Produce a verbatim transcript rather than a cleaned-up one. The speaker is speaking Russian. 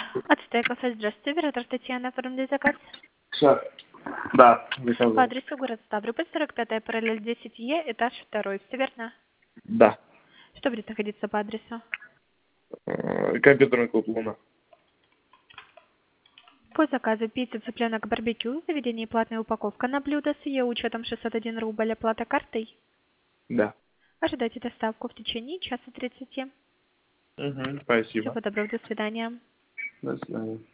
Ацтека, здравствуйте, оператор Татьяна, оформили заказ. Сейчас. Да, По заказывал. адресу город Ставрополь, сорок пятая параллель десять Е, этаж второй, все верно? Да. Что будет находиться по адресу? Э, Компьютерный клуб Луна. По заказу пицца, цыпленок, барбекю, заведение платная упаковка на блюдо с ее учетом шестьсот один рубль, оплата картой. Да. Ожидайте доставку в течение часа тридцати. Угу, спасибо. Всего доброго, до свидания. До свидания.